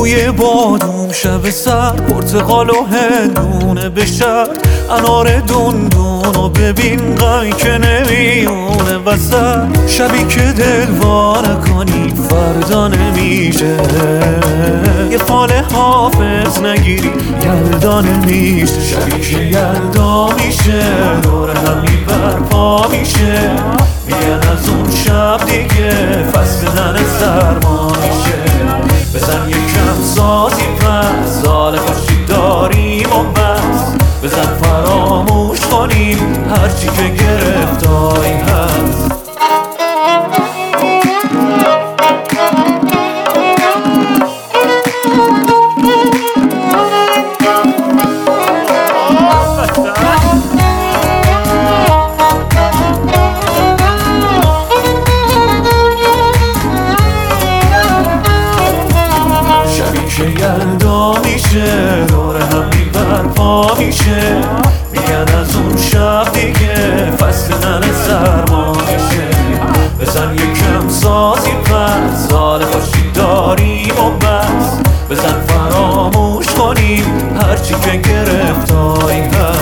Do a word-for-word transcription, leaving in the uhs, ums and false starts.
بوی بادوم شب سر، پرتقال و هندونه بشر، انار دندون و ببین قای که نمیونه وسط. شبی که دلوانه کنی فردا نمیشه، یه فال حافظ نگیری یلدا نمیشه. شبی که یلدا میشه دور همی برپا میشه، میگن از اون شب دیگه فصل نن سرما میشه. بزن یکم سازی پس، سال خوشی داریم و بس، بزن فراموش کنیم هرچی که گرفتاری هست. که یلدا میشه دور همی برپا میشه، میگن از اون شب دیگه فصل نن سرما میشه. بزن یکم سازی پس، سال خوشی داریم و بس، بزن فراموش کنیم هرچی که گرفتاری هست.